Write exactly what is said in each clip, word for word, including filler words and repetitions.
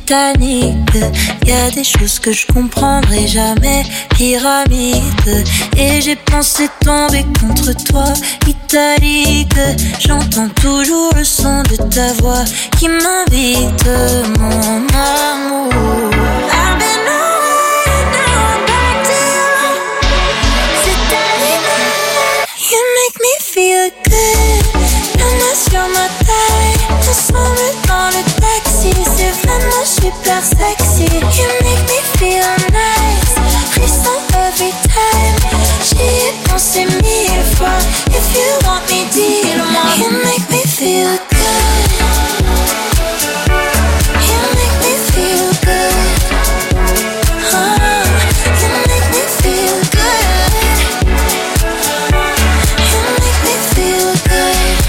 Titanic. Y a des choses que je comprendrai jamais. Pyramide. Et j'ai pensé tomber contre toi, italique. J'entends toujours le son de ta voix qui m'invite, mon amour. I've been away, now I'm back to you. C'est arrivé. You make me feel good. La main sur ma taille, ensemble dans le taxi. C'est vraiment super sexy. You make me feel nice. Frisson every time. J'y ai pensé mille fois. If you want me, dis-le-moi. You make me feel good. You make me feel good. Oh, you make me feel good. You make me feel good.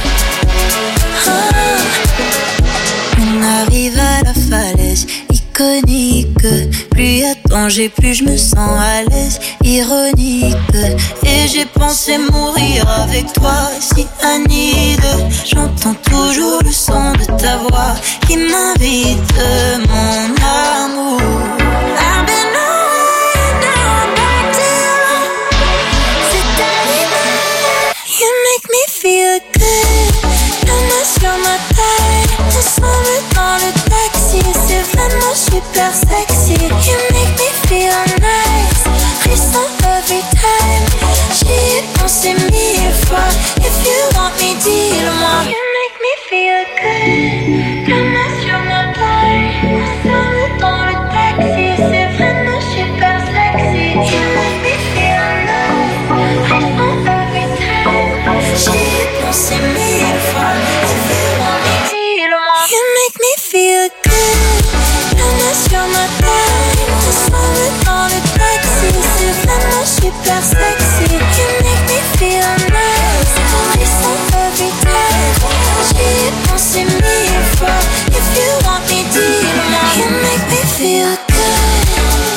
Oh. On arrive à la falaise iconique. Plus y a danger, plus je me sens à l'aise. Ironique. Et j'ai pensé mourir avec toi, si Anide. J'entends toujours le son de ta voix qui m'invite, mon amour. I've been away, now I'm back to you. C'est arrivé. You make me feel good. La main sur ma taille, ensemble dans le taxi. C'est vraiment super sexy. You make me feel nice. Frisson every time. J'y ai pensé mille fois. If you want me, dis-le-moi. You make me feel good. La main sur ma taille, ensemble dans le taxi. C'est vraiment super sexy. You make me feel nice. Frisson every time. J'y ai pensé mille fois. If you want me, dis-le-moi. You make me feel good. La main sur ma taille, ensemble dans le taxi. C'est vraiment super sexy. You make me feel nice. Frisson every time. J'y ai pensé mille fois. If you want me, dis-le-moi. You make me feel good.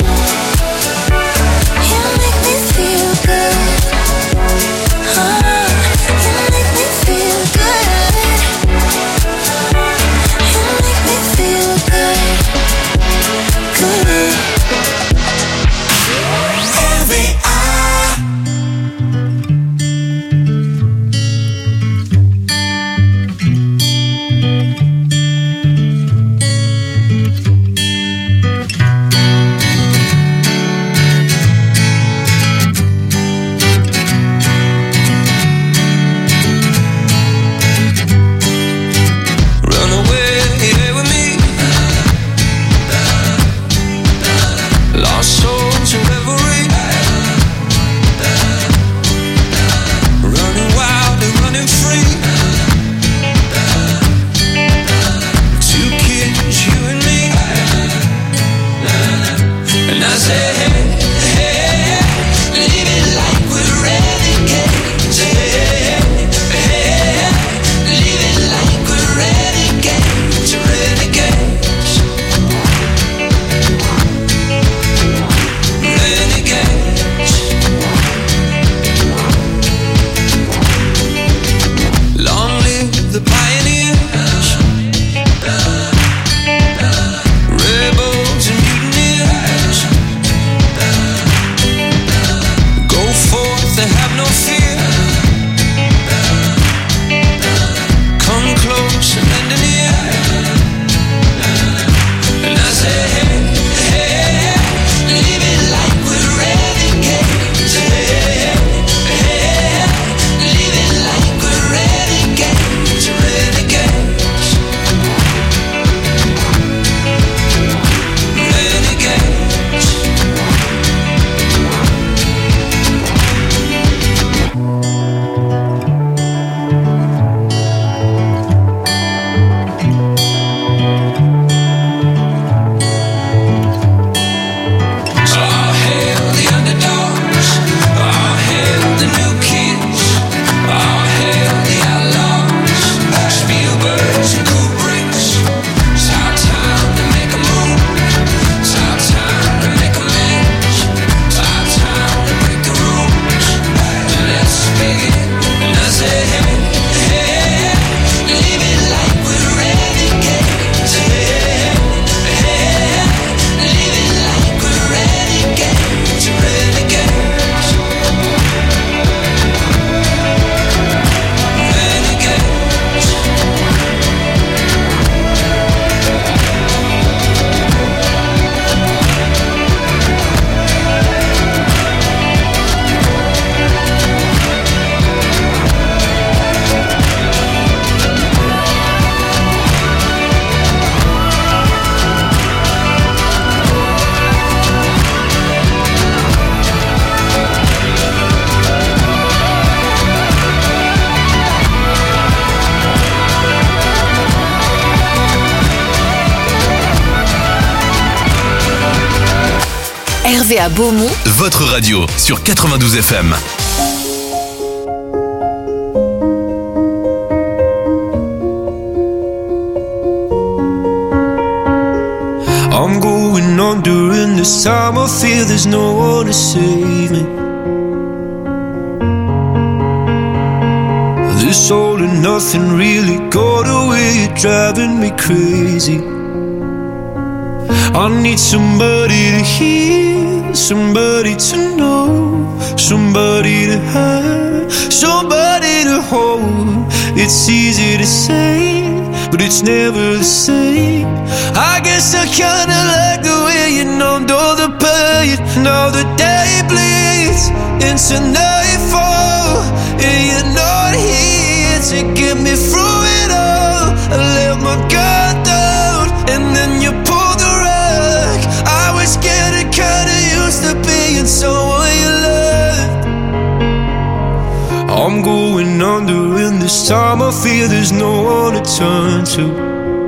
You make me feel good. Oh, you make me feel good. You make me feel good. Good. Every eye. Run away with me. Lost souls in reverie. Running wild and running free. Two kids, you and me. And I say, hey, hey, hey, live it like we're renegades. Hey, hey, hey, live it like we're renegades, renegades, renegades. Long live the pioneers, rebels and mutineers. R V A Beaumont, votre radio sur quatre-vingt-douze F M. I'm going on during this time. I feel there's no one to save me. This all and nothing really got away, driving me crazy. I need somebody to hear, somebody to know, somebody to have, somebody to hold. It's easy to say, but it's never the same. I guess I kinda like the way you numbed all the pain. Now the day bleeds into nightfall, and you're not here to get me through it all. I let my guard down, and then you pulled the rug. I was getting kinda used to being someone you loved. I'm going under, and this time I feel there's no one to turn to.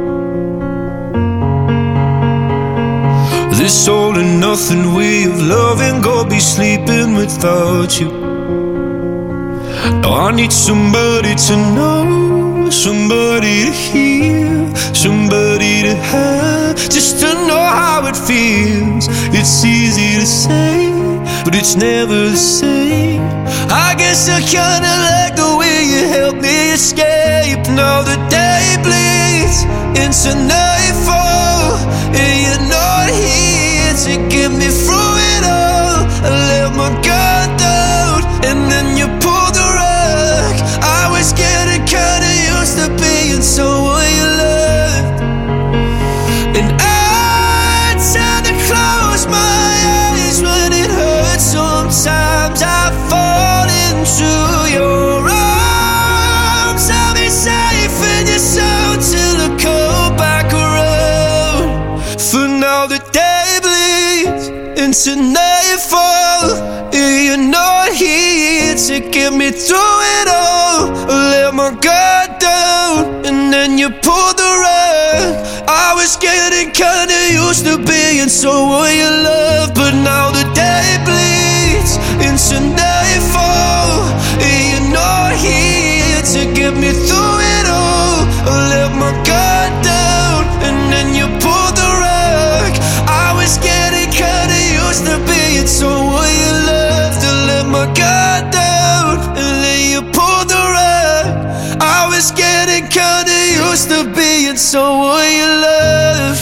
This all and nothing way of loving, go be sleeping without you. Now I need somebody to know, somebody to hear, somebody to have, just to know how it feels. It's easy to say, but it's never the same. I guess I kinda like the way you helped me escape. Now the day bleeds into nightfall, and you're not here to get me through it all. I let my guard down, and then you pulled the rug. I was getting kinda used to being someone you loved, and I tend to close my eyes when it hurts. Sometimes I fall into your arms. I'll be safe in your soul till I come back around. For now the day bleeds into nightfall, and you're not here to get me through it all. I let my guard down, and then you pulled the rug. I was getting kinda used to being someone you love, but now the day bleeds into nightfall, and you're not here to get me through it all. I let my guard down, and then you pulled the rug. I was getting kinda used to being someone you loved. To let my guard down, and then you pulled the rug. I was getting kinda used to being someone you loved.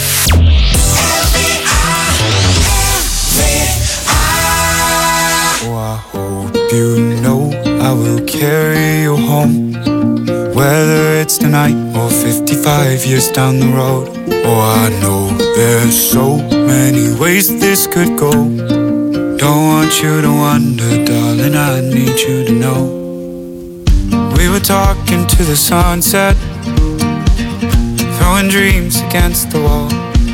Oh, I hope you know I will carry you home, whether it's tonight or fifty-five years down the road. Oh, I know there's so many ways this could go. Don't want you to wonder, darling, I need you to know. We were talking to the sunset, throwing dreams against the wall.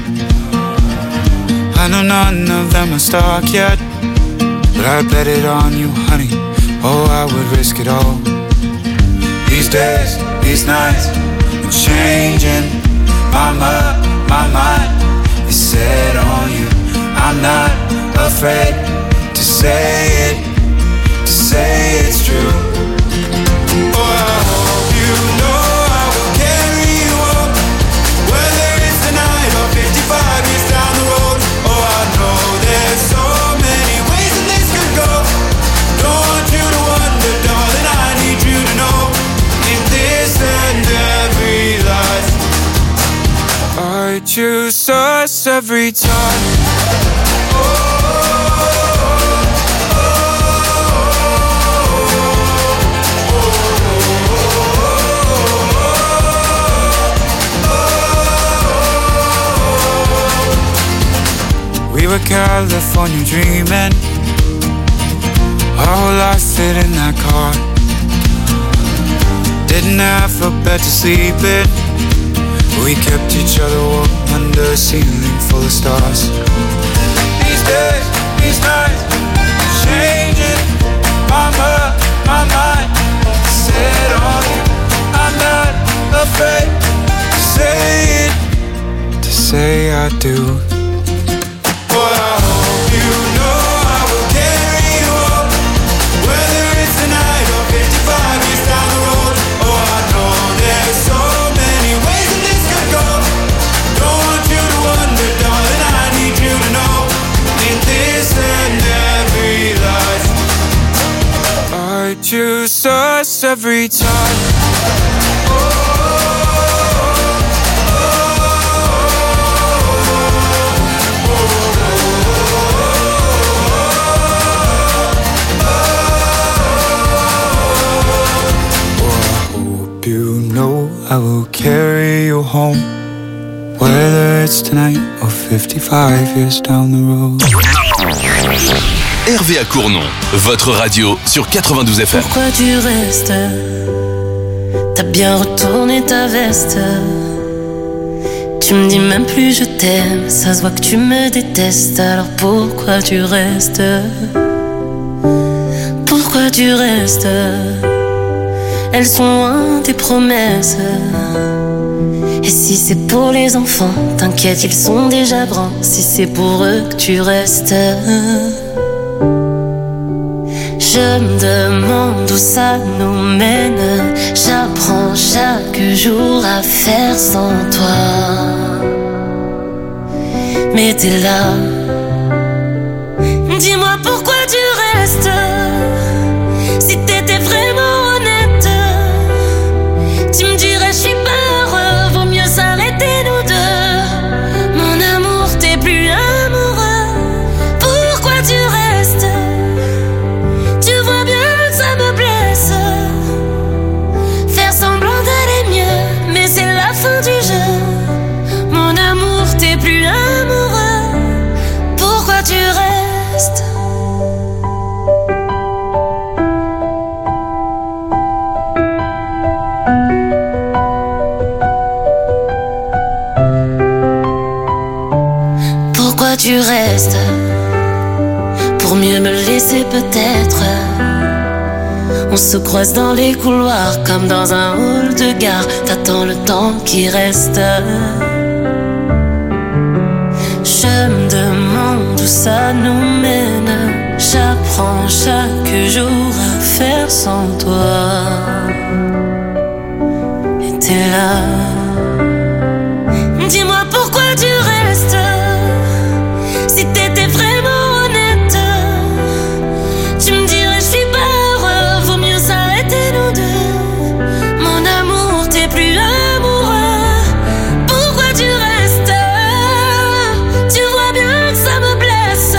I know none of them are stuck yet, but I bet it on you, honey. Oh, I would risk it all. These days, these nights, I'm changing my mind, my mind is set on you. I'm not afraid to say it, to say it's true. Oh, I hope you know I will carry you home, whether it's tonight or fifty-five years down the road. Oh, I know there's so many ways that this could go. Don't want you to wonder, darling, I need you to know. In this and every life, I choose us every time. We were California dreaming, our whole life fit in that car. Didn't have a bed to sleep in, we kept each other warm under a ceiling full of stars. These days, these nights, changing my mind, my mind set on you. I'm not afraid to say it, to say I do. But I hope you know close every time. You know I will carry you home, whether it's tonight or fifty-five years down the road. Hervé à Cournon, votre radio sur quatre-vingt-douze F M. Pourquoi tu restes? T'as bien retourné ta veste. Tu me dis même plus je t'aime. Ça se voit que tu me détestes. Alors pourquoi tu restes? Pourquoi tu restes? Elles sont loin tes promesses. Et si c'est pour les enfants, t'inquiète, ils sont déjà grands. Si c'est pour eux que tu restes, je me demande où ça nous mène. J'apprends chaque jour à faire sans toi. Mais t'es là. Dis-moi pourquoi tu restes. Si t'étais vraiment honnête, tu me dirais je suis pas heureux, vaut mieux s'arrêter nous deux. Mon amour, t'es plus amoureux. Pourquoi tu restes? Tu vois bien que ça me blesse. Faire semblant d'aller mieux, mais c'est la fin du jeu. Mon amour, t'es plus amoureux. Pourquoi tu restes? Pourquoi tu restes? Pour mieux me laisser peut-être. On se croise dans les couloirs comme dans un hall de gare. T'attends le temps qui reste. Je me demande où ça nous mène. J'apprends chaque jour à faire sans toi. Et t'es là. Dis-moi pourquoi tu restes. Si t'étais vraiment honnête, tu me dirais je suis pas heureux, vaut mieux s'arrêter nous deux. Mon amour, t'es plus amoureux. Pourquoi tu restes? Tu vois bien que ça me blesse.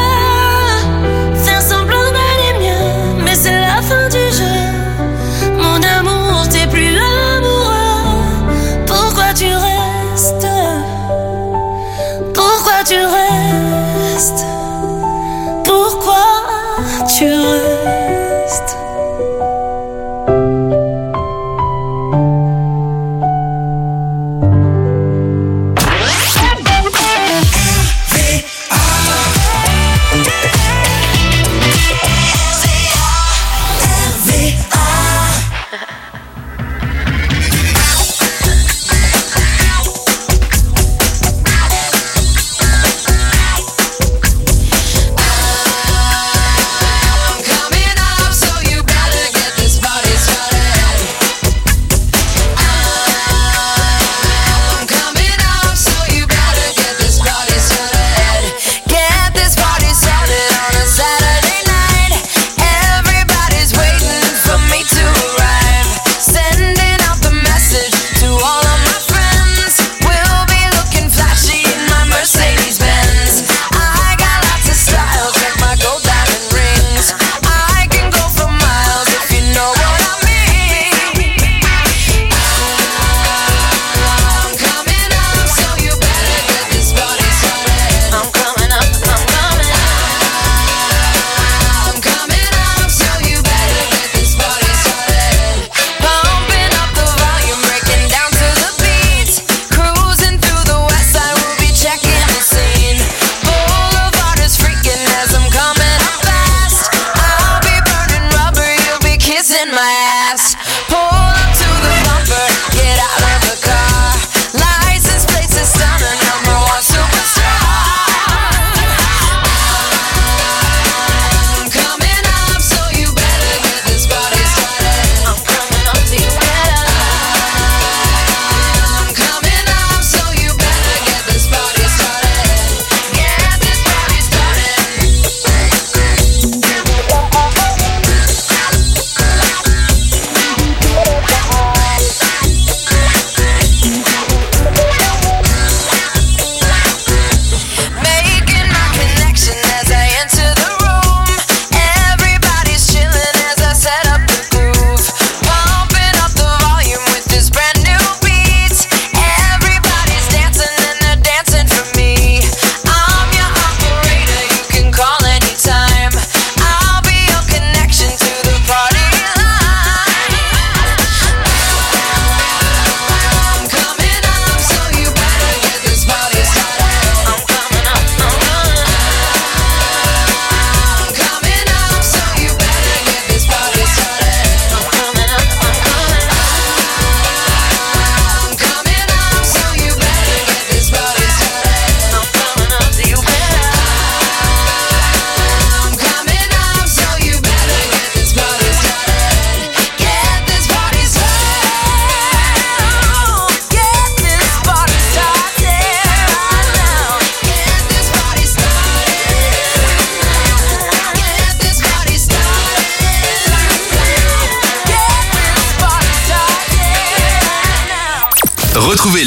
Faire semblant d'aller mieux, mais c'est la fin du jeu. Mon amour, t'es plus amoureux. Pourquoi tu restes? Pourquoi tu restes? Pourquoi tu restes?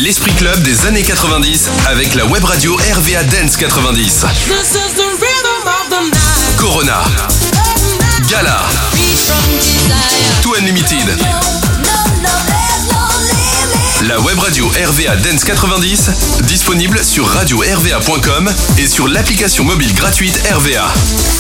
l'Esprit Club des années quatre-vingt-dix avec la web radio R V A Dance quatre-vingt-dix. Corona, Gala, Too Unlimited. La web radio R V A Dance quatre-vingt-dix, disponible sur radio r v a point com et sur l'application mobile gratuite R V A.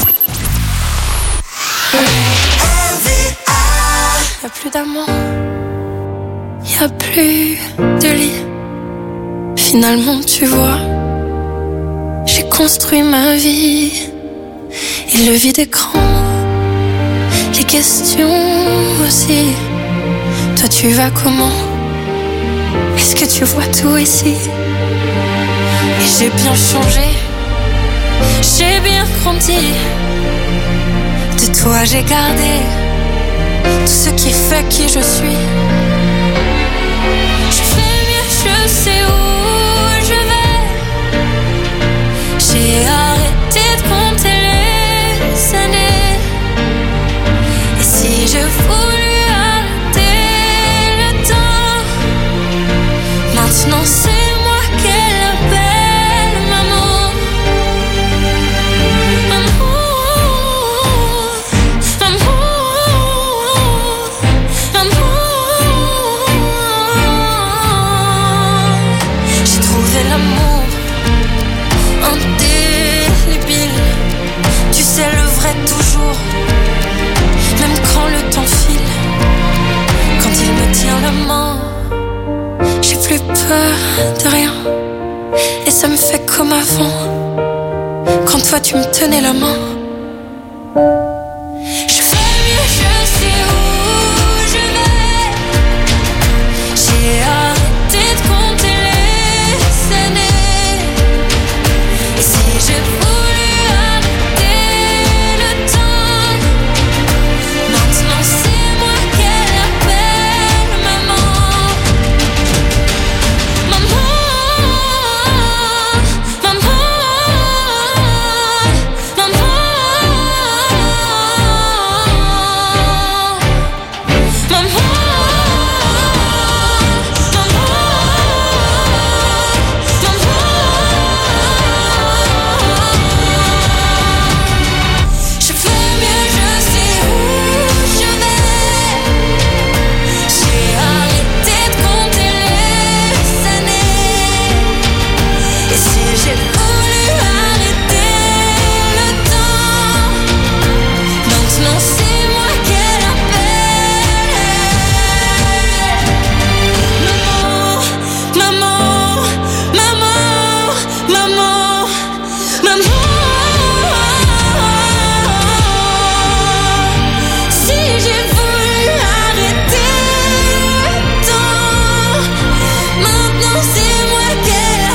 Y'a plus d'amour, y'a plus de lit. Finalement, tu vois, j'ai construit ma vie. Et le vide écran, les questions aussi. Toi, tu vas comment? Est-ce que tu vois tout ici? Et j'ai bien changé, j'ai bien grandi. De toi, j'ai gardé tout ce qui fait qui je suis. Je fais mieux, je sais où je vais. J'ai arrêté de compter les années. Et si je voulais arrêter le temps, maintenant c'est moi qu'elle appelle maman. Maman, maman, maman. J'ai trouvé l'amour indélébile. Tu sais le vrai toujours, même quand le temps file. Quand il me tient la main, j'ai plus peur de rien. Et ça me fait comme avant, quand toi tu me tenais la main. Je fais mieux, je sais où je vais. J'ai arrêté de compter les années. Et si je voulais arrêter le temps, maintenant c'est moi qu'elle appelle maman. Maman, maman, maman, je fais mieux, je sais où je vais. J'ai arrêté de compter les années. Et si j'ai voulu arrêter le temps, maintenant c'est moi qu'elle appelle. Maman, maman, maman, maman, maman. Si j'ai voulu arrêter le temps, maintenant c'est moi qu'elle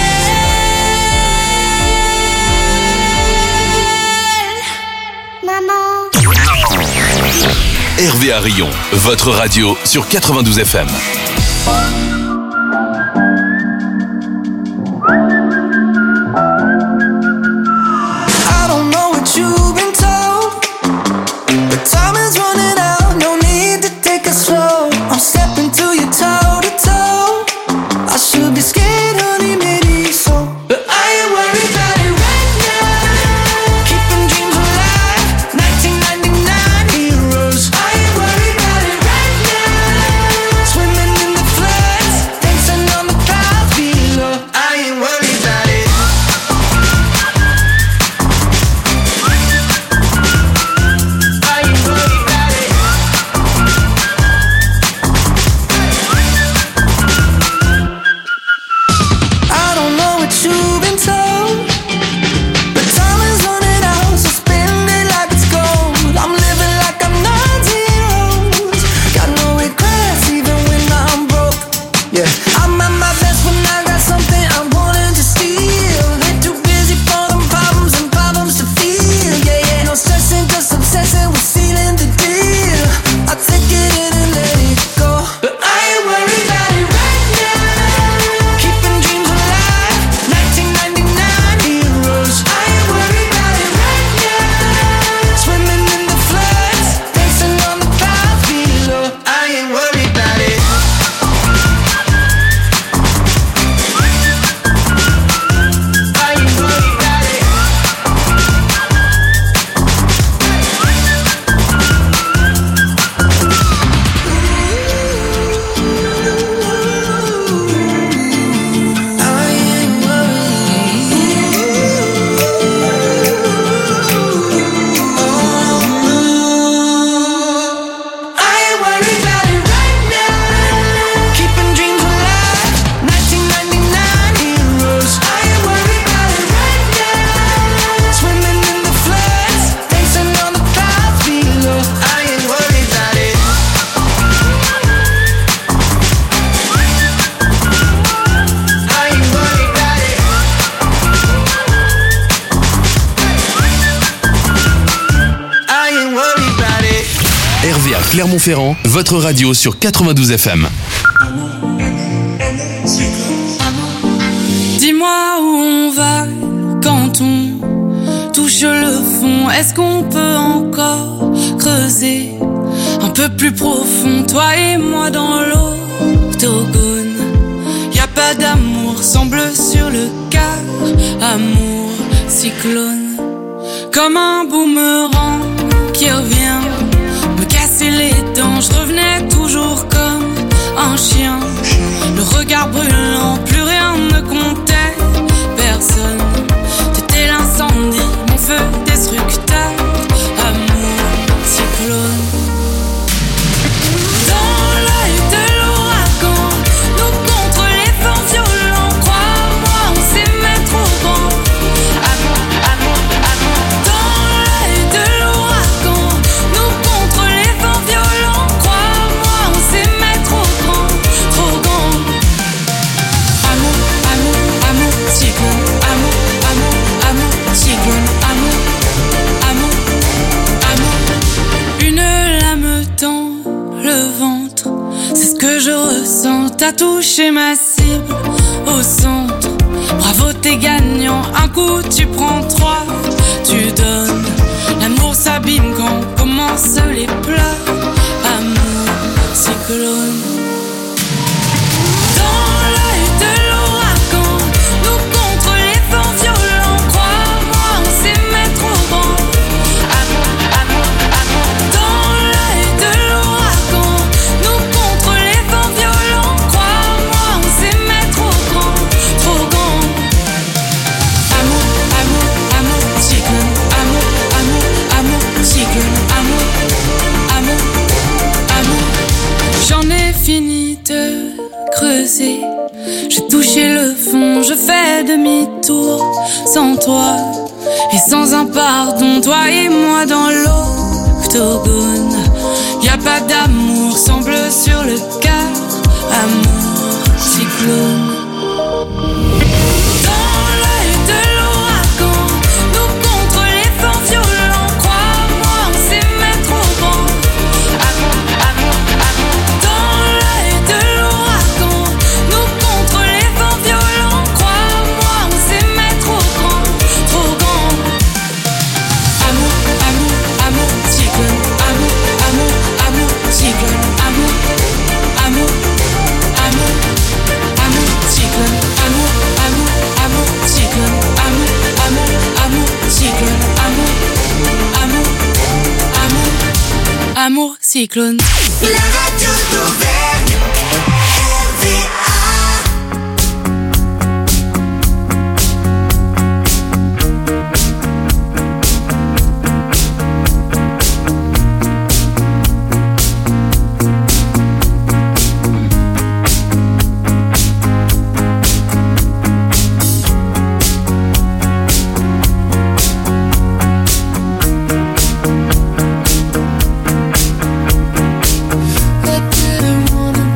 appelle. Maman. R V A Rion, votre radio sur quatre-vingt-douze F M. I don't know what you've been told, but time is running out, no need to take it slow. I'm stepping to you toe to toe. I should be scared, honey, maybe so, but I ain't worried about it right now. Keeping dreams alive, nineteen ninety-nine heroes. I ain't worried about it right now. Swimming in Clermont-Ferrand, votre radio sur quatre-vingt-douze F M. Dis-moi où on va quand on touche le fond. Est-ce qu'on peut encore creuser un peu plus profond, toi et moi dans l'octogone? Y'a pas d'amour, semble sur le quart. Amour, cyclone, comme un boomerang qui revient me casser les dents. Je revenais toujours comme un chien, le regard brûlant, plus rien ne comptait. Personne, t'étais l'incendie, mon feu destructeur. Amour, cyclone. Dans l'œil de l'ouragan, nous contre les vents violents. Crois-moi, on s'aimait trop grand. Amour, amour, amour. Dans l'œil de l'ouragan, nous contre les vents violents. Crois-moi, on s'aimait trop grand, trop grand. Amour, amour, amour, cyclone. Amour, amour, amour, cyclone. Amour, amour, amour. Une lame dans le ventre, c'est ce que je ressens. T'as touché ma cible au centre. Bravo, t'es gagnant. Un coup, tu prends trois, tu donnes. L'amour s'abîme quand commencent les pleurs. Amour, cyclone. Dans l'œil de l'ouragan, nous contre les vents violents. Crois-moi, on s'aimait trop grand. Amour, amour, amour. Dans l'œil de l'ouragan, nous contre les vents violents. Crois-moi, on s'aimait trop grand, trop grand. Amour, amour, amour, cyclone. Amour, amour, amour, cyclone. Amour, amour, amour. J'en ai fini de creuser, j'ai touché le fond, je fais demi-tour. Sans toi et sans un pardon, toi et moi dans l'octogone. Y'a pas d'amour, semble sur le quart. Amour, cyclone. Dans l'œil de l'ouragan, nous contre les vents violents. Crois-moi, on s'aimait trop grand. Amour, amour, amour. Dans l'œil de l'ouragan, nous contre les vents violents. Crois-moi, on s'aimait trop grand, trop grand. Amour, amour, amour, cyclone. Amour, amour, amour, cyclone. Amour, amour, amour, amour, cyclone. Amour, amour, amour, cyclone. Amour, amour, amour, cyclone. Amour, amour, amour, amour, cyclone. La radio d'Auvergne, R V A. I didn't wanna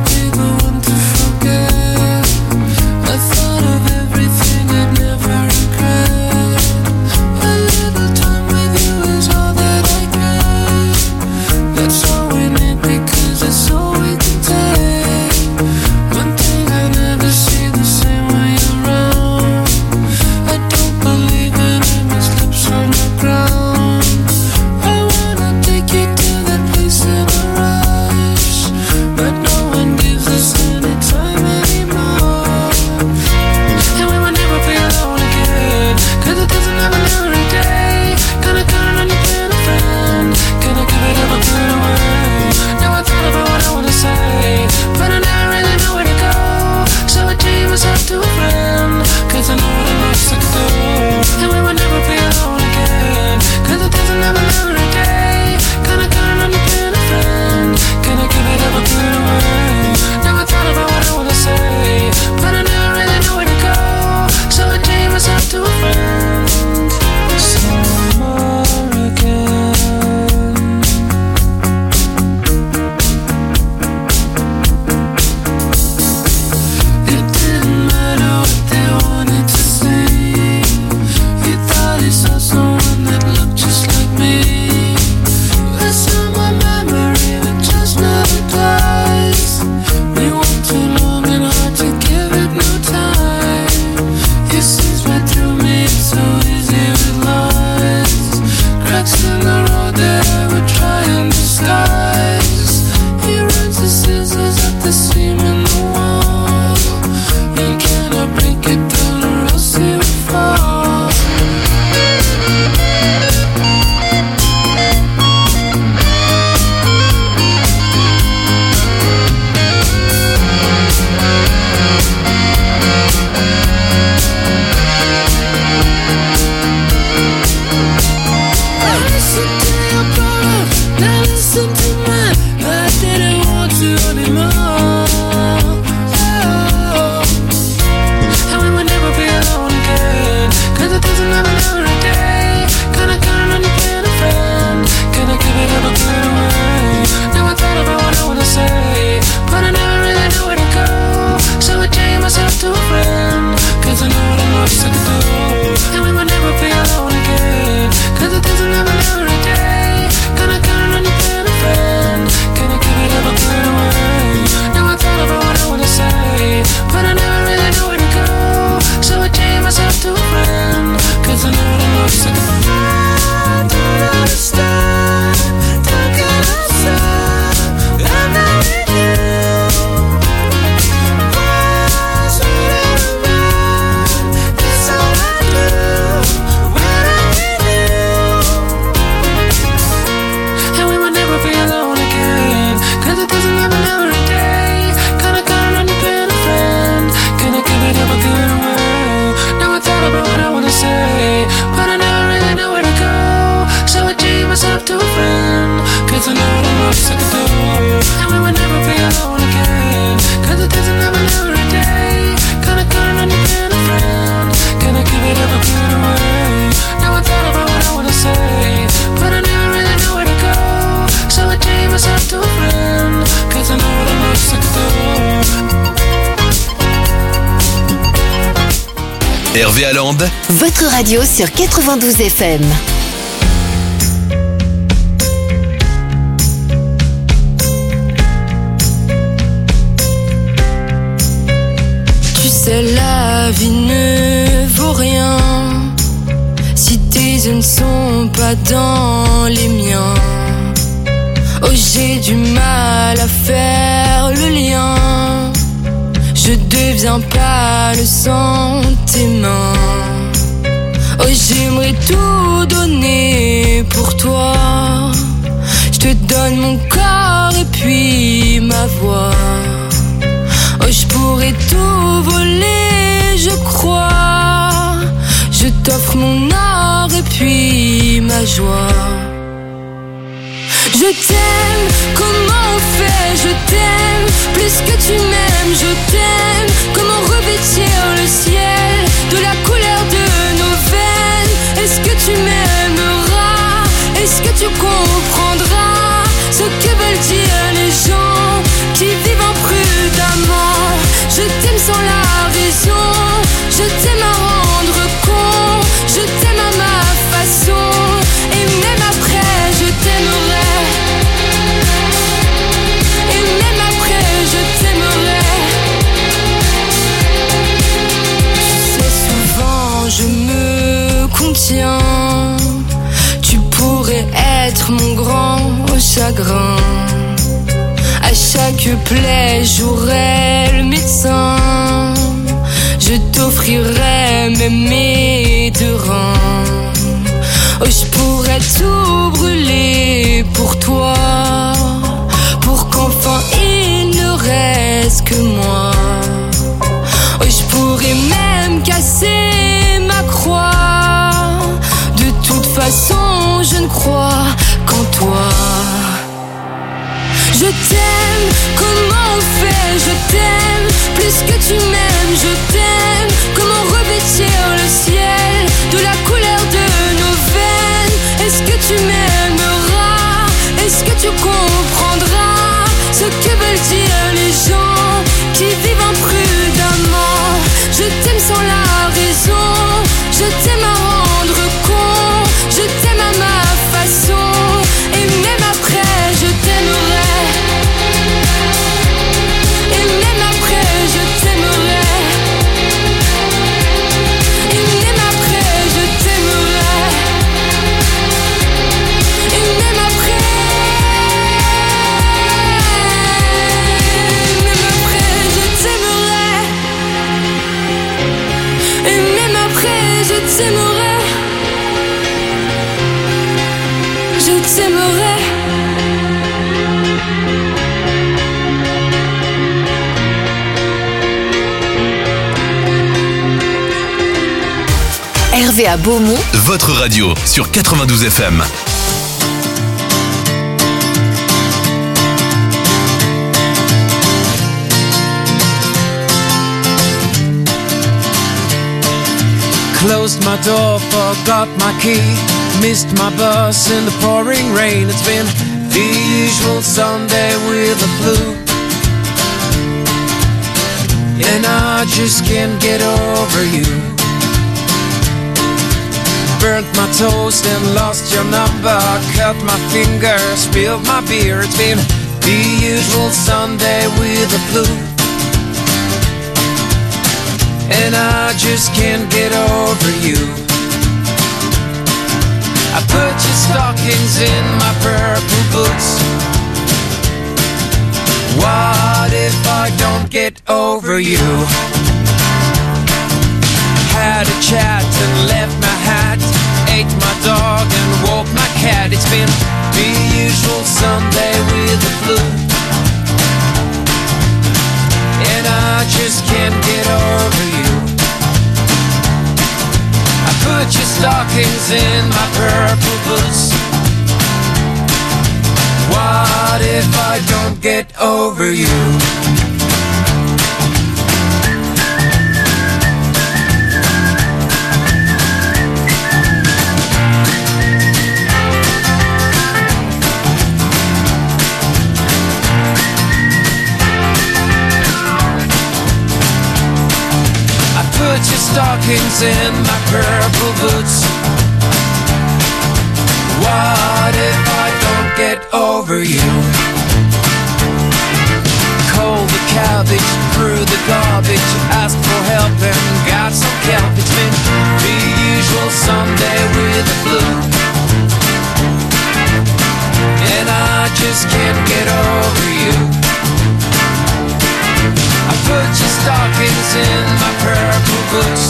Hervé Allende, votre radio sur quatre-vingt-douze F M. Tu sais, la vie ne vaut rien si tes yeux ne sont pas dans les miens. Oh, j'ai du mal à faire le lien. Je deviens pâle sans tes mains. Oh, j'aimerais tout donner pour toi. Je te donne mon corps et puis ma voix. Oh, je pourrais tout voler, je crois. Je t'offre mon or et puis ma joie. Je t'aime, comment on fait, je t'aime. Plus que tu m'aimes, je t'aime. Comment revêtir le ciel de la couleur de nos veines. Est-ce que tu m'aimeras? Est-ce que tu comprendras ce que veulent dire les gens qui vivent imprudemment? Je t'aime sans la raison, je t'aime à rendre compte, je t'aime à ma façon, et même après je t'aimerai. Et même après je t'aimerai. Tu sais, souvent je me contiens. Tu pourrais être mon grand chagrin. À chaque plaie j'aurai le médecin. Je t'offrirai même mes deux reins. Oh, je pourrais tout brûler pour toi, pour qu'enfin il ne reste que moi. Oh, je pourrais même casser ma croix. De toute façon je ne crois qu'en toi. Je t'aime, comment on fait, je t'aime. Plus que tu m'aimes, je t'aime. Comment revêtir le ciel de la couleur de nos veines. Est-ce que tu m'aimeras? Est-ce que tu comprendras ce que veulent dire les gens qui vivent imprudemment? Je t'aime sans la raison, je t'aime à rendre compte, je t'aime à ma façon, et même après je t'aimerai. Et même après je t'aimerai. Et même après je t'aimerai. Et même après. Même après je t'aimerai. Et même après je t'aimerai. Je t'aimerai. Hervé à Beaumont, votre radio sur quatre-vingt-douze F M. Closed my door, forgot my key. Missed my bus in the pouring rain. It's been the usual Sunday with the flu, and I just can't get over you. Burnt my toast and lost your number. Cut my finger, spilled my beer. It's been the usual Sunday with the flu, and I just can't get over you. I put your stockings in my purple boots. What if I don't get over you? Had a chat and left my hat. Ate my dog and woke my cat. It's been the usual Sunday with the flu, and I just can't get over you. I put your stockings in my purple boots. What if I don't get over you? Put your stockings stockings and my purple boots. What if I don't get over you? Cold the cabbage, threw the garbage, asked for help and got some help. It's been the usual Sunday with the flu, and I just can't get over you. I put your stockings in my purple boots.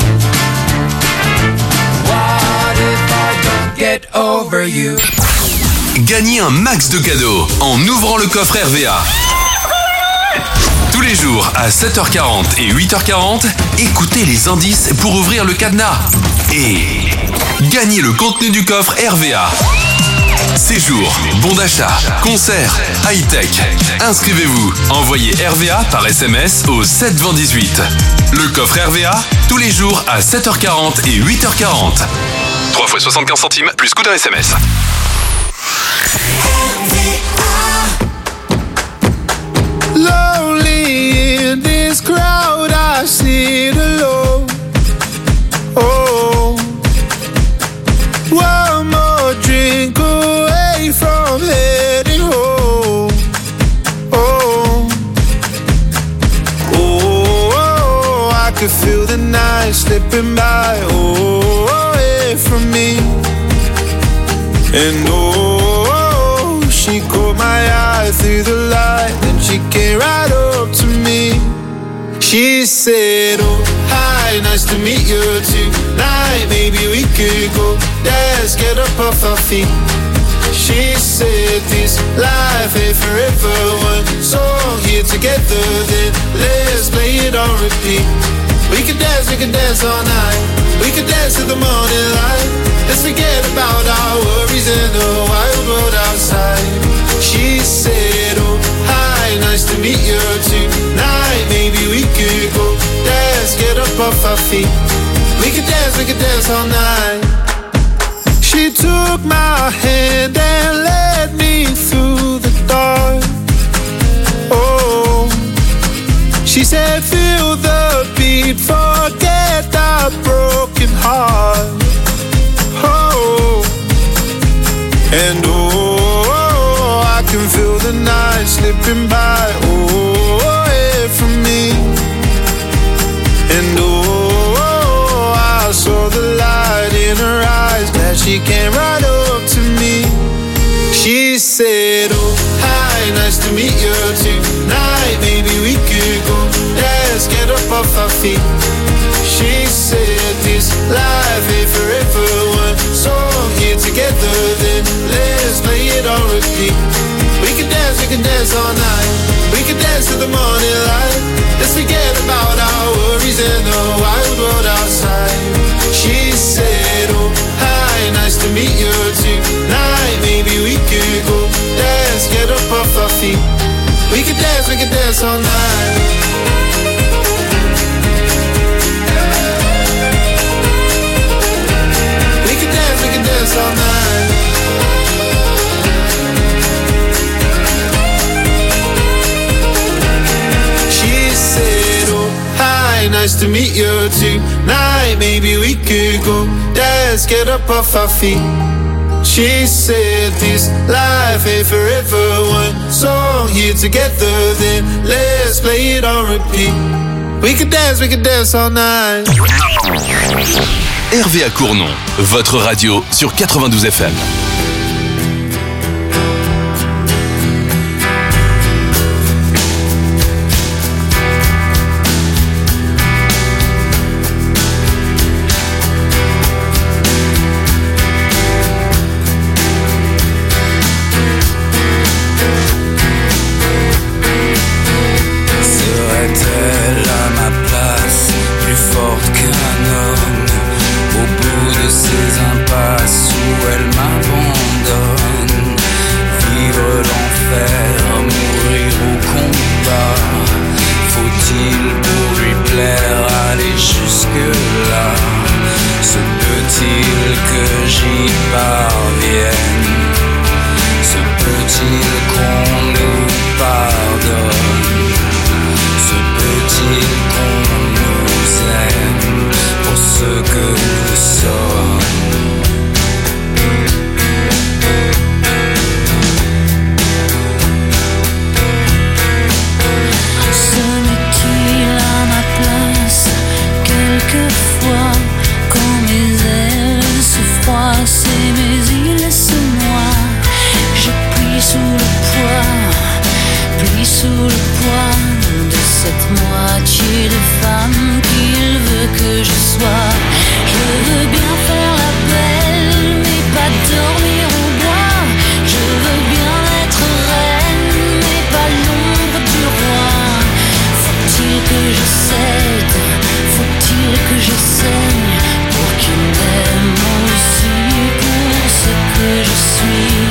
What if I don't get over you? Gagnez un max de cadeaux en ouvrant le coffre R V A. Tous les jours à sept heures quarante et huit heures quarante, écoutez les indices pour ouvrir le cadenas. Et gagnez le contenu du coffre R V A. Séjour, bon d'achat, concert, high-tech. Inscrivez-vous, envoyez R V A par S M S au sept vingt dix-huit. Le coffre R V A, tous les jours à sept heures quarante et huit heures quarante. trois fois soixante-quinze centimes plus coût d'un S M S. Lonely in this crowd, I sit alone. Oh, one more drink away from heading home. Oh, oh, oh, I could feel the night slipping by. Oh, away from me. And oh, she caught my eye through the light, and she came right up to me. She said, oh, hi, nice to meet you tonight. Maybe we could go dance, get up off our feet. She said, this life ain't forever. One song here together, then let's play it on repeat. We could dance, we could dance all night. We could dance to the morning light. Let's forget about our worries in the wild world outside. She said, oh, hi, nice to meet you tonight. Maybe we could go dance, get up off our feet. We could dance, we could dance all night. She took my hand and led me through the dark. Oh, she said, feel the beat, forget the broken heart. Oh, and oh, I can feel the night slipping by. Oh, away from me. And oh, I saw the light in her eyes that she came right up to me. She said, oh, hi, nice to meet you tonight. Maybe we could go dance, get up off our feet. She said, this life ain't forever. One song here together, then let's play it on repeat. We can dance, we can dance all night. We can dance to the morning light. Let's forget about our worries in the wild world outside. She said, oh, hi, nice to meet you tonight. Maybe we could go dance, get up off our feet. We can dance, we can dance all night. Dance all night. She said, oh, hi, nice to meet you tonight. Maybe we could go dance, get up off our feet. She said, this life ain't forever. One song here together, then let's play it on repeat. We could dance, we could dance all night. R V A Cournon, votre radio sur quatre-vingt-douze F M. Serait-elle à ma place, plus forte qu'un homme, au bout de ces impasses où elle m'abandonne? Vivre l'enfer, mourir au combat, faut-il pour lui plaire aller jusque-là? Se peut-il que j'y parvienne? Se peut-il qu'on nous pardonne? Se peut-il qu'on nous aime pour tort. Serait-il à ma place quelquefois quand mes ailes se froissent et mes îles se noient? Je plie sous le poids, plie sous le poids de cette moitié de femme qu'il veut que je sois. Je veux bien faire la belle, mais pas dormir au bois. Je veux bien être reine, mais pas l'ombre du roi. Faut-il que je cède, faut-il que je saigne pour qu'il m'aime aussi pour ce que je suis?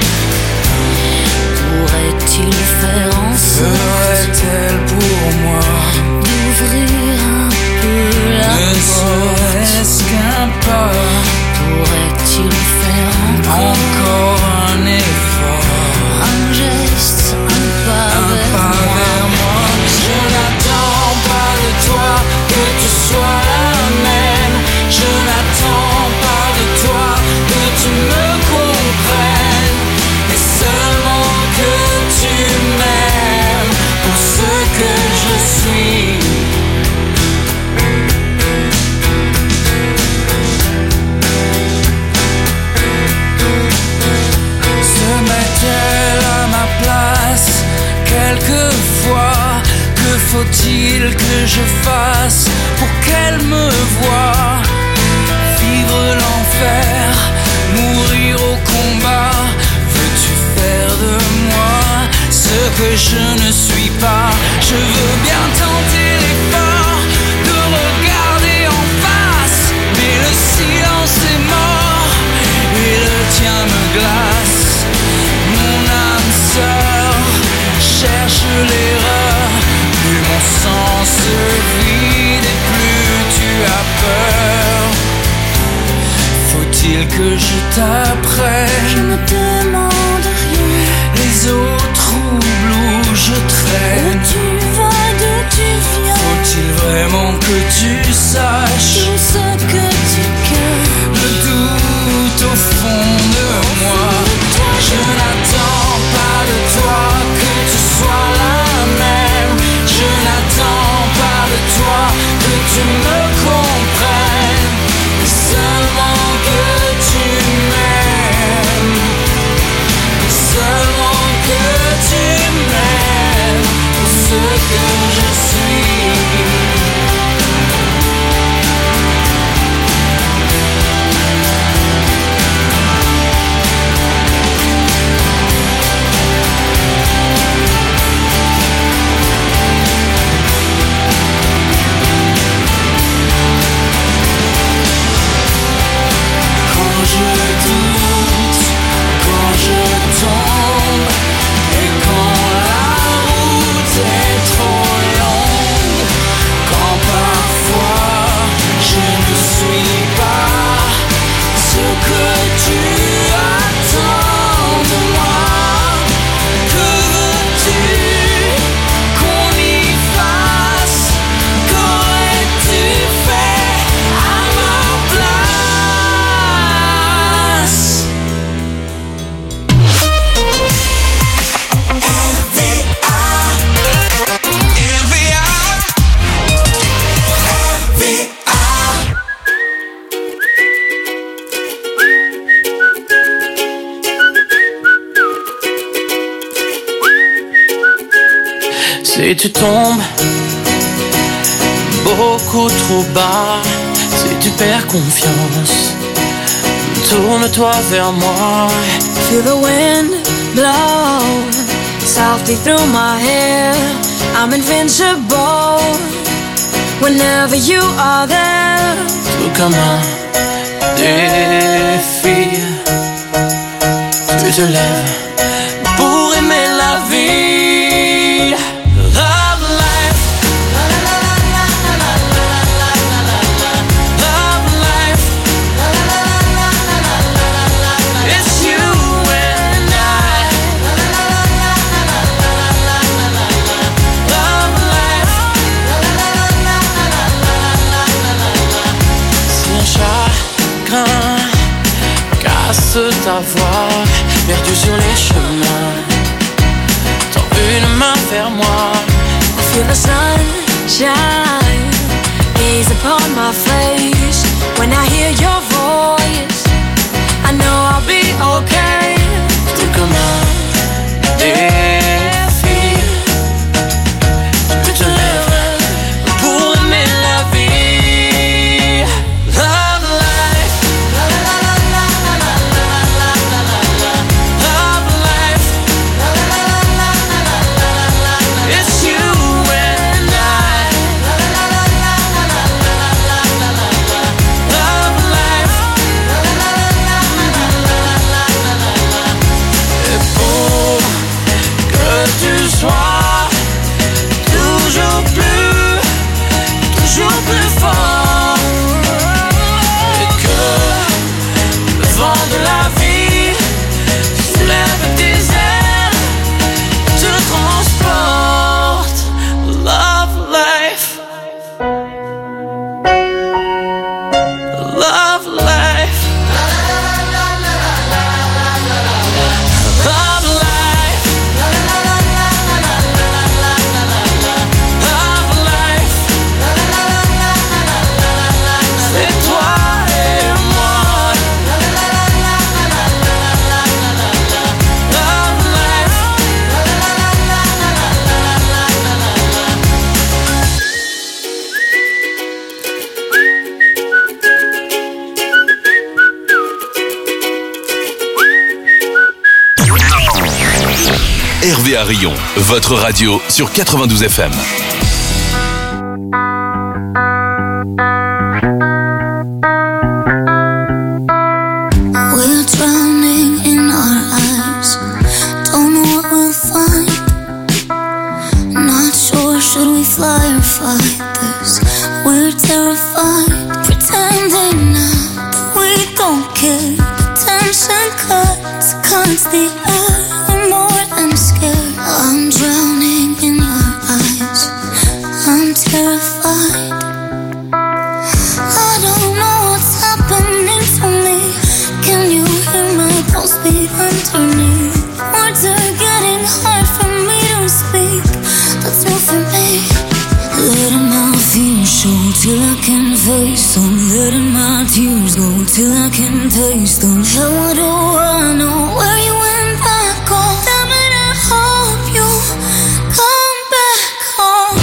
Pourrait-il faire en sorte Ferait-elle pour moi d'ouvrir un peu la ne porte? serait-ce qu'un pas? Pourrait-il faire encore, Encore un effort, un geste, un pas un vers pas moi? vers moi? Je n'attends pas de toi que tu sois la même. Je n'attends pas de toi que tu me comprennes, mais seulement que tu m'aimes pour ce que je suis. Se met-elle à ma place quelquefois? Que faut-il que je fasse pour qu'elle me voie? Vivre l'enfer, mourir au combat. Veux-tu faire de moi ce que je ne suis pas? Je veux bien tenter l'effort de regarder en face, mais le silence est mort et le tien me glace. Mon âme sœur cherche l'erreur, plus mon sang se vide et plus tu as peur. Faut-il que je t'apprenne? Je ne demande rien. Les eaux troubles où je Où traîne. tu vas, d'où tu viens? Faut-il vraiment que tu saches Tout ce que tu crains. le doute au fond de moi? Je n'attends pas de toi que tu sois la même. Je n'attends pas de toi que tu me comprennes, mais seulement que tu m'aimes, mais seulement que tu m'aimes pour ce que je suis. Quand je doute, quand je tombe, et quand la route est trop longue, quand parfois je ne suis pas ce que tu attends de moi. Que veux-tu qu'on y fasse? Qu'aurais-tu fait à ma place? Si tu tombes beaucoup trop bas, si tu perds confiance, tourne-toi vers moi. Feel the wind blow softly through my hair. I'm invincible whenever you are there. Tout comme un défi, tu te lèves pour aimer la vie. Love life, love life, it's you and I. Love life. Si un chat chagrin. Casse ta voix, perdu sur les chemins. Tends une main vers moi. I feel the sunshine gaze upon my face. When I hear your voice, I know I'll be okay. Tout comme un défi, tu te lèves pour aimer la vie. Love life, love life, it's you and I. Love life, et pour que tu sois toujours plus, toujours plus fort, et que le vent de la vie soulève tes ailes, te transporte. Love life, love life, love life, love life, c'est toi et moi. Love life, Hervé à Rion, votre radio sur quatre-vingt-douze F M. We're drowning in our eyes. Don't know what we'll find. Not sure, should we fly or fight this? We're terrified, pretending now that we don't care. Tension cuts, cuts the air. We're more than scared. I'm drowning in your eyes. I'm terrified. I don't know what's happening to me. Can you hear my pulse beat underneath? Words are getting hard for me to speak. Let's move for me. Letting my fears show till I can face them. Letting my tears go till I can taste them. Hell, what do I know? Where you went back home? Damn it, I hope you come back home.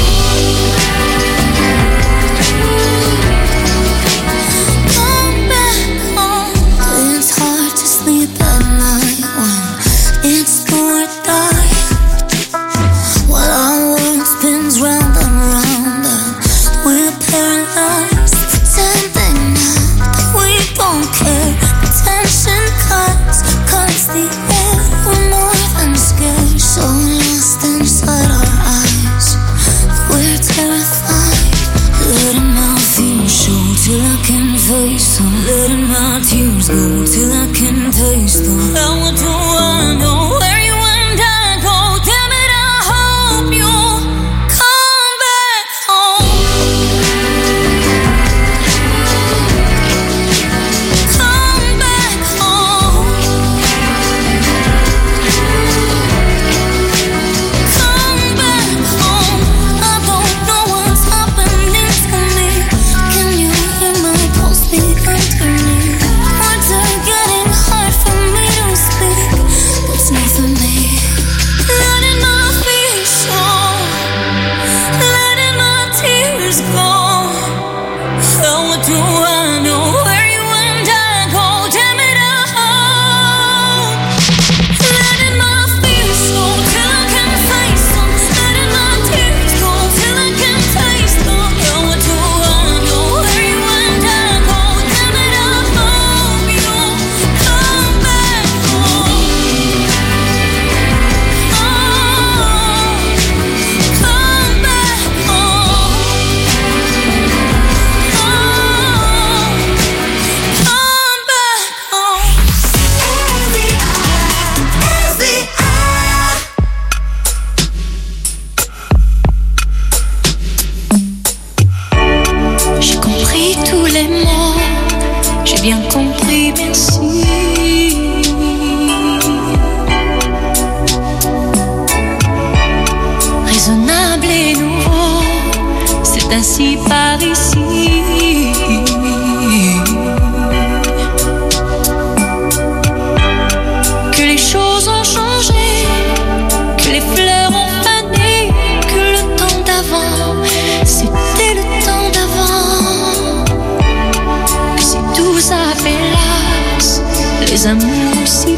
Come back home. It's hard to sleep at night when it's do or die. While our world spins round and round and we're paralyzed, pretending now that we don't care. Tension cuts, cuts the air. We're more than scared, so lost inside our eyes. We're terrified. Letting my fears show till I can face them. Letting my tears go till I can taste them. Now what do I know? Where you and I go? Damn it, I hope you come back home. Come back home. Come back home. I don't know what's happening to me. Can you hear my pulse beat underneath? Words are getting hard for me to speak. j'ai bien compris, merci. Raisonnable et nouveau, c'est ainsi par ici. Que les choses ont changé, que les fleurs ont fané, que le temps d'avant, c'était le temps d'avant. Que si tout s'appelasse, les amours s'y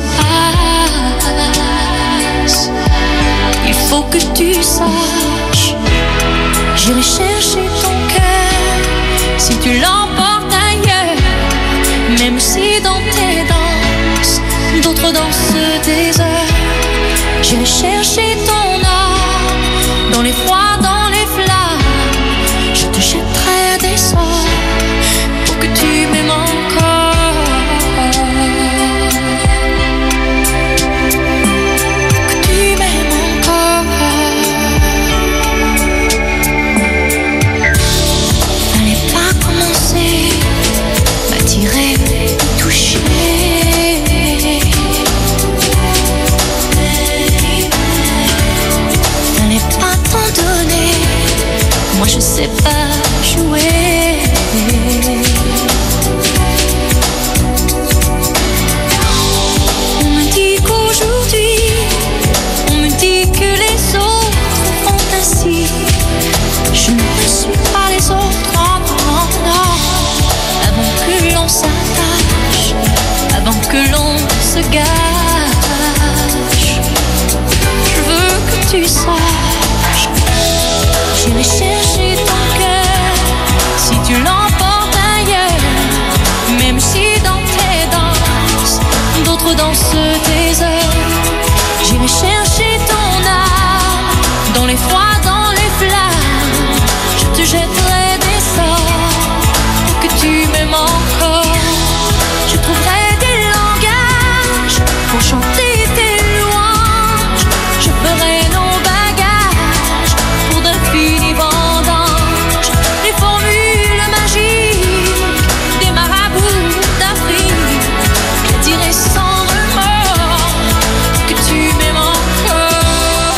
passent. Il faut que tu saches, j'irai chercher ton cœur si tu l'emportes ailleurs. Même si dans tes danses, d'autres dansent des heures. J'irai chercher ton âme dans les froids, dans les flammes. Je te jetterai des sorts pour que tu m'aimes encore. Pour que tu m'aimes encore. Fallait pas commencer, m'attirer, toucher. Moi je sais pas jouer. On me dit qu'aujourd'hui, on me dit que les autres font ainsi. Je ne suis pas les autres, non, non, non. Avant que l'on s'attache, avant que l'on se gâche, je veux que tu saches, j'irai chercher ton cœur si tu l'emportes ailleurs. Même si dans tes danses, d'autres dansent des heures. J'irai chercher ton âme dans les froids, dans les flammes. Je te jetterai des sorts pour que tu m'aimes encore. Je trouverai des langages pour chanter tes louanges. Je ferai nos bagages pour d'infinis vendanges. Les formules magiques des marabouts d'Afrique. Je dirai sans remords que tu m'aimes encore.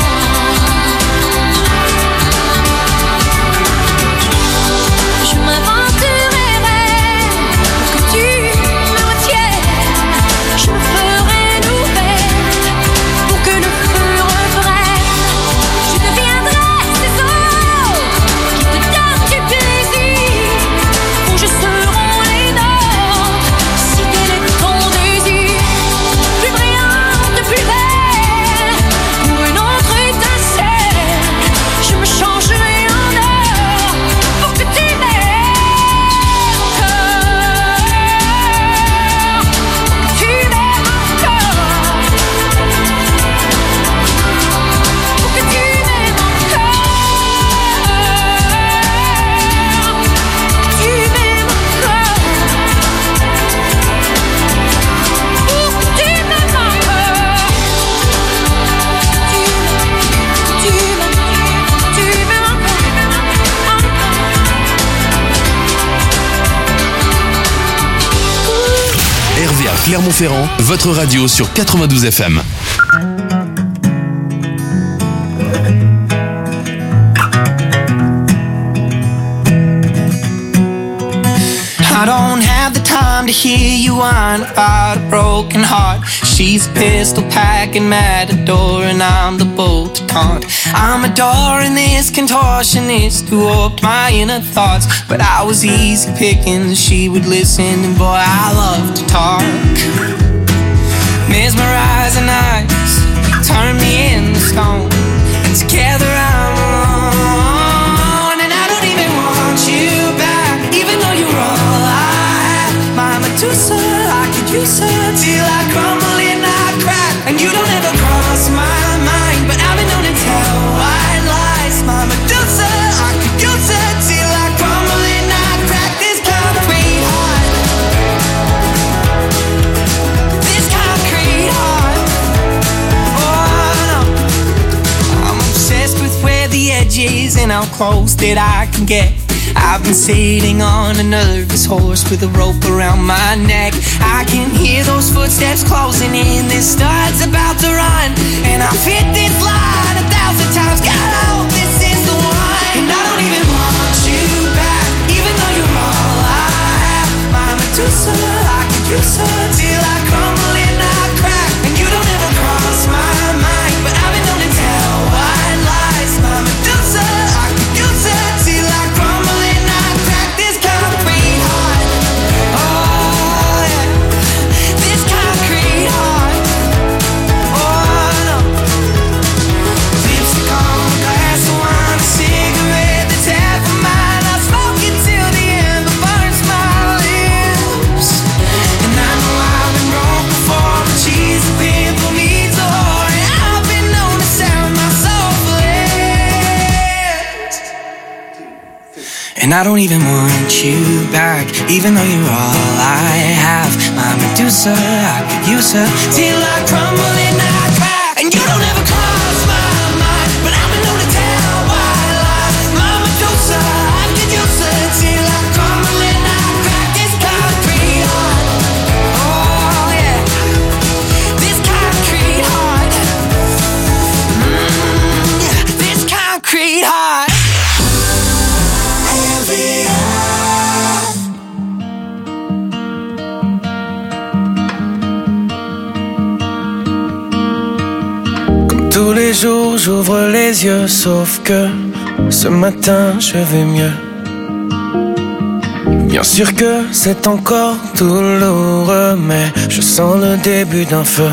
Je m'inventerai pour que tu me retiennes. Je me ferai nouvelle pour que le feu reprenne. Je deviendrai ces autres qui te donnent du plaisir. Où je seront les nôtres si tel est ton désir. Plus brillante, plus belle, pour une autre étincelle. Je me changerai en or pour que tu m'aimes encore. Pour que tu m'aimes encore. Pour que tu m'aimes encore. Que tu m'aimes encore. Pour que tu m'aimes encore. Tu m'aimes, tu m'aimes encore. R V A Clermont-Ferrand, votre radio sur quatre-vingt-douze F M. I don't have the time to hear you whine about a broken heart. She's a pistol packing matador and I'm the bolt to taunt. I'm adoring this contortionist who warped my inner thoughts. But I was easy picking, she would listen, and boy I love to talk. Mesmerizing eyes turn me into stone, and together I'm alone. And I don't even want you back, even though you're all I have. My Medusa, I could use her till I crumble and I crack. And you don't ever cross my mind, but I've been known to tell white lies. My Medusa, I could use her till I crumble and I crack. This concrete heart, this concrete heart. Oh no, I'm obsessed with where the edge is and how close that I can get. I've been sailing on a nervous horse with a rope around my neck. I can hear those footsteps closing in, this star's about to run. And I've hit this line a thousand times, God, I hope this is the one. And I don't even want you back, even though you're all I have. My Medusa, I could use her till I crumble and I crack. And you don't ever cross my mind, but I've been known to tell white lies. My Medusa, I could use her till I crumble and I crack. This concrete heart, oh yeah, this concrete heart, oh no. Lipstick on a glass of wine, a cigarette that's half of mine. I smoke it till the end, but burns my lips. And I know I've been broke before, but she's a pimple needs a whore. And I've been known to sell my soul for less. And I don't even want you back, even though you're all I have. My Medusa, I could use her till I crumble and I crack. And you don't ever cross my mind, but I've been known to tell white lies. My Medusa, I could use her till I crumble and I crack. This concrete heart, oh yeah, this concrete heart, mm, yeah, this concrete heart. Tous les jours j'ouvre les yeux, sauf que ce matin je vais mieux. Bien sûr que c'est encore douloureux, mais je sens le début d'un feu.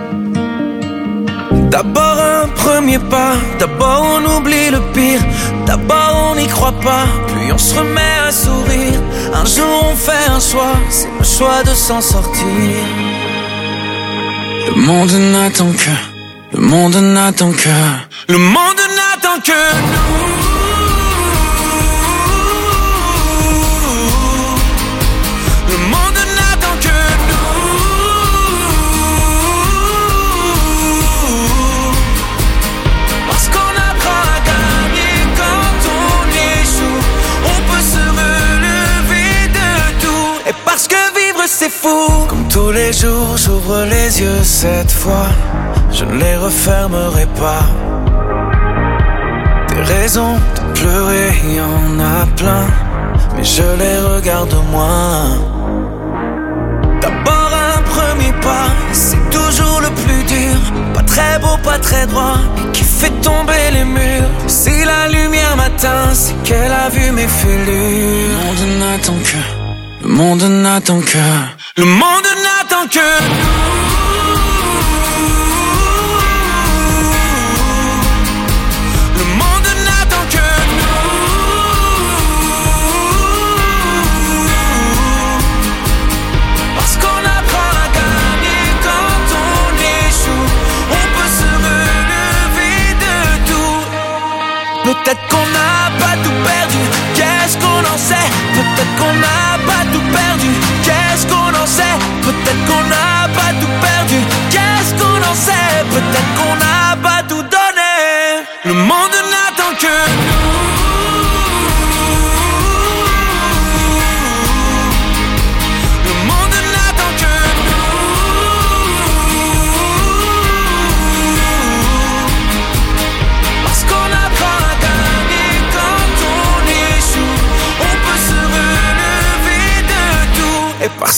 D'abord un premier pas, d'abord on oublie le pire, d'abord on n'y croit pas, puis on se remet à sourire. Un jour on fait un choix, c'est le choix de s'en sortir. Le monde n'attend que, le monde n'attend que, le monde n'attend que nous. Le monde n'attend que nous. Parce qu'on apprend à gagner quand on échoue. On peut se relever de tout. Et parce que vivre c'est fou. Comme tous les jours j'ouvre les yeux cette fois, je ne les refermerai pas. Des raisons de pleurer, il y en a plein, mais je les regarde moins. D'abord un premier pas, c'est toujours le plus dur. Pas très beau, pas très droit, mais qui fait tomber les murs. Si la lumière m'atteint, c'est qu'elle a vu mes fêlures. Le monde n'attend que, le monde n'attend que, le monde n'attend que nous. Peut-être qu'on n'a pas tout perdu, qu'est-ce qu'on en sait? Peut-être qu'on n'a pas tout perdu,